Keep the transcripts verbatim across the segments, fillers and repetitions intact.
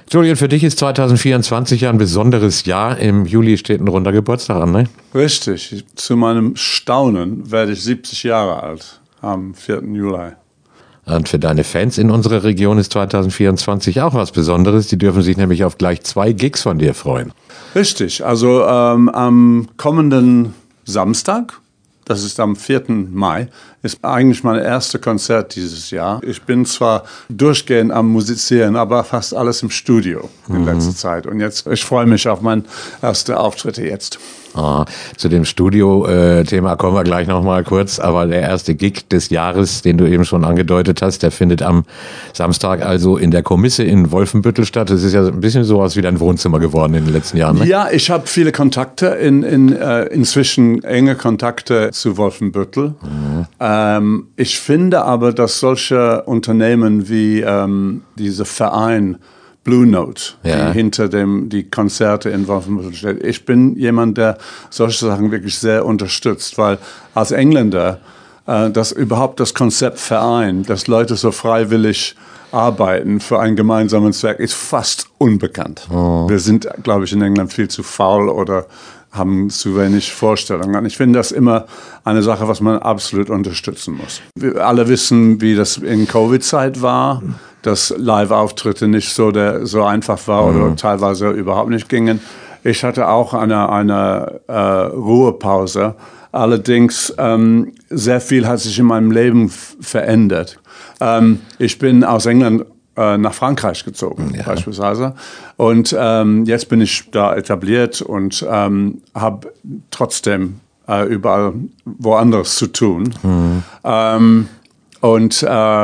Julian, für dich ist zwanzig vierundzwanzig ja ein besonderes Jahr. Im Juli steht ein runder Geburtstag an, ne? Richtig. Zu meinem Staunen werde ich siebzig Jahre alt am vierten Juli. Und für deine Fans in unserer Region ist zwanzig vierundzwanzig auch was Besonderes. Die dürfen sich nämlich auf gleich zwei Gigs von dir freuen. Richtig. Also ähm, am kommenden Samstag, das ist am vierten Mai, ist eigentlich mein erstes Konzert dieses Jahr. Ich bin zwar durchgehend am Musizieren, aber fast alles im Studio in mhm. letzter Zeit. Und jetzt, ich freue mich auf meine ersten Auftritte jetzt. Ah, zu dem Studio-Thema kommen wir gleich nochmal kurz, aber der erste Gig des Jahres, den du eben schon angedeutet hast, der findet am Samstag also in der Komisse in Wolfenbüttel statt. Das ist ja ein bisschen sowas wie dein Wohnzimmer geworden in den letzten Jahren, ne? Ja, ich habe viele Kontakte, in, in, äh, inzwischen enge Kontakte zu Wolfenbüttel. Mhm. Ähm, ich finde aber, dass solche Unternehmen wie ähm, dieser Verein Blue Note, ja. die hinter dem die Konzerte in Wolfenbüttel steht. Ich bin jemand, der solche Sachen wirklich sehr unterstützt, weil als Engländer äh, das überhaupt das Konzept Verein, dass Leute so freiwillig arbeiten für einen gemeinsamen Zweck, ist fast unbekannt. Oh. Wir sind, glaube ich, in England viel zu faul oder haben zu wenig Vorstellungen. Ich finde das immer eine Sache, was man absolut unterstützen muss. Wir alle wissen, wie das in Covid-Zeit war, dass Live-Auftritte nicht so, der, so einfach war oder mhm. teilweise überhaupt nicht gingen. Ich hatte auch eine, eine äh, Ruhepause. Allerdings ähm, sehr viel hat sich in meinem Leben f- verändert. Ähm, ich bin aus England äh, nach Frankreich gezogen, ja. beispielsweise. Und ähm, jetzt bin ich da etabliert und ähm, habe trotzdem äh, überall woanders zu tun. Mhm. Ähm, und äh,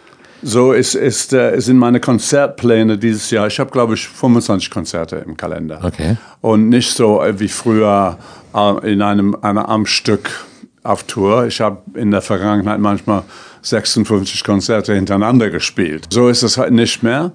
So ist, ist, äh, sind meine Konzertpläne dieses Jahr. Ich habe, glaube ich, fünfundzwanzig Konzerte im Kalender. Okay. Und nicht so äh, wie früher äh, in einem, einem am Stück auf Tour. Ich habe in der Vergangenheit manchmal sechsundfünfzig Konzerte hintereinander gespielt. So ist es halt nicht mehr.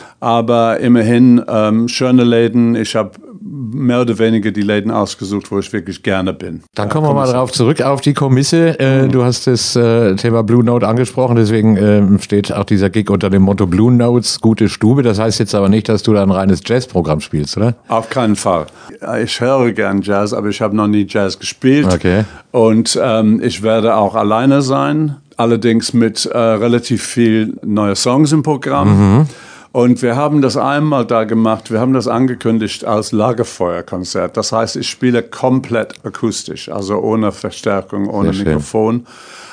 Aber immerhin ähm, schöne Läden. Ich habe mehr oder weniger die Läden ausgesucht, wo ich wirklich gerne bin. Dann kommen wir mal drauf zurück auf die Komisse. Äh, mhm. Du hast das äh, Thema Blue Note angesprochen, deswegen äh, steht auch dieser Gig unter dem Motto Blue Notes, gute Stube. Das heißt jetzt aber nicht, dass du da ein reines Jazzprogramm spielst, oder? Auf keinen Fall. Ich höre gern Jazz, aber ich habe noch nie Jazz gespielt. Okay. Und ähm, ich werde auch alleine sein, allerdings mit äh, relativ viel neue Songs im Programm. Mhm. Und wir haben das einmal da gemacht, wir haben das angekündigt als Lagerfeuerkonzert. Das heißt, ich spiele komplett akustisch, also ohne Verstärkung, ohne Sehr Mikrofon.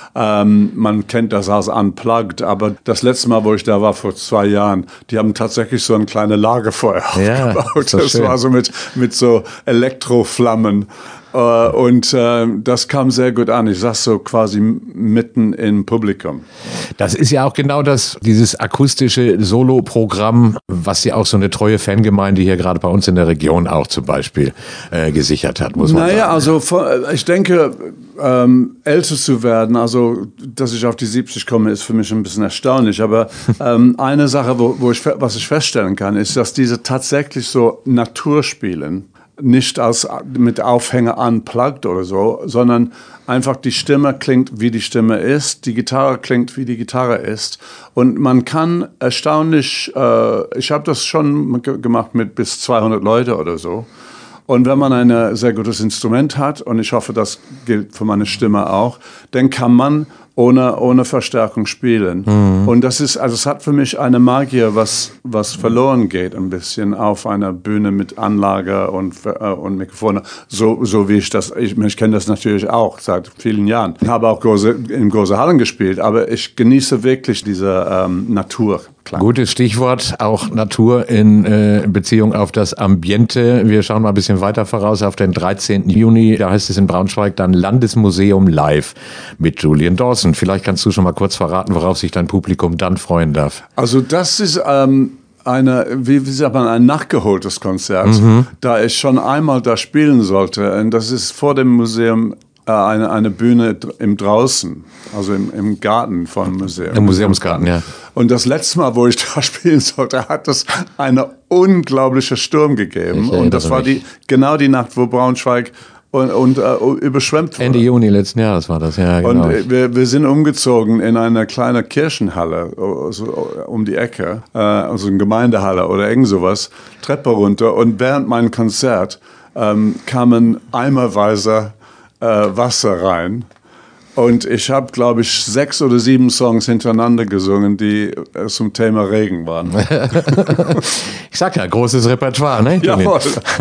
Ähm, man kennt das als Unplugged, aber das letzte Mal, wo ich da war, vor zwei Jahren, die haben tatsächlich so ein kleines Lagerfeuer ja, aufgebaut. Das schön. War so mit, mit so Elektroflammen. Uh, und uh, das kam sehr gut an. Ich saß so quasi mitten im Publikum. Das ist ja auch genau das, dieses akustische Solo-Programm, was ja auch so eine treue Fangemeinde hier gerade bei uns in der Region auch zum Beispiel äh, gesichert hat, muss man naja, sagen. also ich denke, ähm, älter zu werden, also dass ich auf die siebzig komme, ist für mich ein bisschen erstaunlich. Aber ähm, eine Sache, wo, wo ich, was ich feststellen kann, ist, dass diese tatsächlich so Naturspielen, nicht als mit Aufhänger unplugged oder so, sondern einfach die Stimme klingt, wie die Stimme ist, die Gitarre klingt, wie die Gitarre ist. Und man kann erstaunlich, äh, ich habe das schon g- gemacht mit bis zweihundert Leute oder so. Und wenn man ein sehr gutes Instrument hat, und ich hoffe, das gilt für meine Stimme auch, dann kann man ohne, ohne Verstärkung spielen. Mhm. Und das ist, also es hat für mich eine Magie, was, was verloren geht ein bisschen auf einer Bühne mit Anlage und, äh, und Mikrofone. So, so wie ich das, ich, ich kenne das natürlich auch seit vielen Jahren. Ich habe auch große, in große Hallen gespielt, aber ich genieße wirklich diese ähm, Natur. Klar. Gutes Stichwort, auch Natur in äh, Beziehung auf das Ambiente. Wir schauen mal ein bisschen weiter voraus auf den dreizehnten Juni. Da heißt es in Braunschweig dann Landesmuseum live mit Julian Dawson. Vielleicht kannst du schon mal kurz verraten, worauf sich dein Publikum dann freuen darf. Also das ist ähm, eine, wie, wie sagt man, ein nachgeholtes Konzert, mhm. da ich schon einmal da spielen sollte. Und das ist vor dem Museum Eine, eine Bühne im Draußen, also im, im Garten vom Museum. Im Museumsgarten, ja. Und das letzte Mal, wo ich da spielen sollte, hat es einen unglaublichen Sturm gegeben. Und das war die, genau die Nacht, wo Braunschweig und, und uh, überschwemmt wurde. Ende Juni letzten Jahres war das, ja, genau. Und wir, wir sind umgezogen in eine kleine Kirchenhalle also um die Ecke, äh, also eine Gemeindehalle oder irgend sowas, Treppe runter. Und während meinem Konzert ähm, kamen eimerweise äh, Wasser rein. Und ich habe, glaube ich, sechs oder sieben Songs hintereinander gesungen, die äh, zum Thema Regen waren. Ich sag ja, großes Repertoire, ne? Jawohl.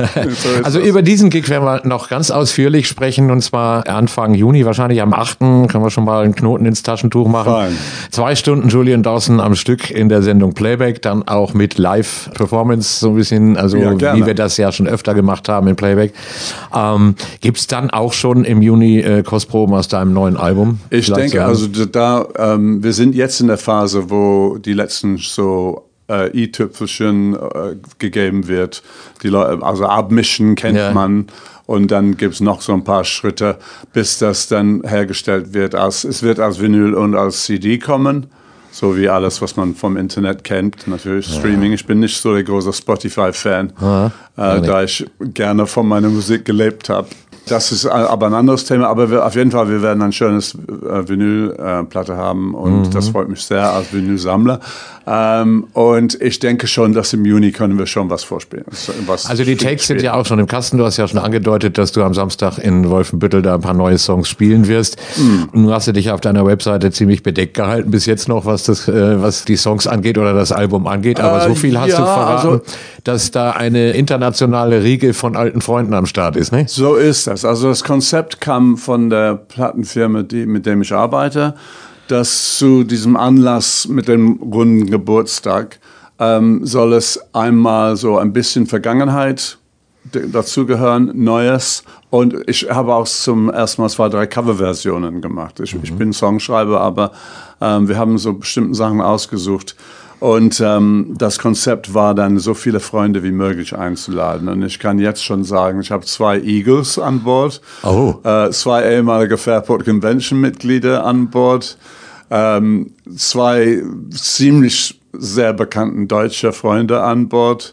Also über diesen Gig werden wir noch ganz ausführlich sprechen, und zwar Anfang Juni, wahrscheinlich am achten können wir schon mal einen Knoten ins Taschentuch machen. Fein. Zwei Stunden Julian Dawson am Stück in der Sendung Playback, dann auch mit Live-Performance so ein bisschen, also ja, wie wir das ja schon öfter gemacht haben in Playback. Ähm, gibt's dann auch schon im Juni äh, Kostproben aus deinem neuen Album? Ich denke, also da, ähm, wir sind jetzt in der Phase, wo die letzten so äh, i-Tüpfelchen äh, gegeben wird. Die Leute, also abmischen kennt ja. man. Und dann gibt es noch so ein paar Schritte, bis das dann hergestellt wird. Als, es wird als Vinyl und als C D kommen. So wie alles, was man vom Internet kennt. Natürlich ja. Streaming. Ich bin nicht so der große Spotify-Fan, ja, äh, da ich gerne von meiner Musik gelebt habe. Das ist aber ein anderes Thema, aber wir, auf jeden Fall, wir werden ein schönes äh, Vinylplatte äh, haben und mhm. das freut mich sehr als Vinylsammler. Ähm, und ich denke schon, dass im Juni können wir schon was vorspielen. Was also die Takes sind ja auch schon im Kasten. Du hast ja schon angedeutet, dass du am Samstag in Wolfenbüttel da ein paar neue Songs spielen wirst. Mhm. Nun hast du dich auf deiner Webseite ziemlich bedeckt gehalten bis jetzt noch, was das, äh, was die Songs angeht oder das Album angeht. Aber äh, so viel hast ja, du verraten, also, dass da eine internationale Riege von alten Freunden am Start ist, ne? So ist das. Also das Konzept kam von der Plattenfirma, die, mit der ich arbeite, dass zu diesem Anlass mit dem runden Geburtstag ähm, soll es einmal so ein bisschen Vergangenheit dazugehören, Neues. Und ich habe auch zum ersten Mal zwei, drei Coverversionen gemacht. Ich, mhm. ich bin Songschreiber, aber ähm, wir haben so bestimmte Sachen ausgesucht. Und ähm, das Konzept war dann, so viele Freunde wie möglich einzuladen. Und ich kann jetzt schon sagen, ich habe zwei Eagles an Bord, oh. äh, zwei ehemalige Fairport Convention-Mitglieder an Bord, ähm, zwei ziemlich sehr bekannten deutsche Freunde an Bord.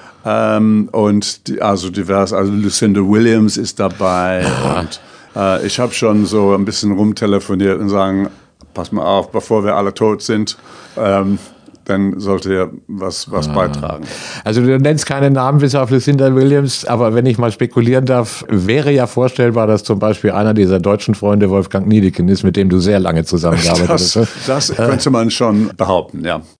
Ähm, und die, also divers, also Lucinda Williams ist dabei. Ah. Und äh, ich habe schon so ein bisschen rumtelefoniert und sagen, pass mal auf, bevor wir alle tot sind, ähm, dann sollte er was, was ah. beitragen. Also du nennst keine Namen bis auf Lucinda Williams, aber wenn ich mal spekulieren darf, wäre ja vorstellbar, dass zum Beispiel einer dieser deutschen Freunde Wolfgang Niedecken ist, mit dem du sehr lange zusammengearbeitet hast. Das, das könnte man schon behaupten, ja.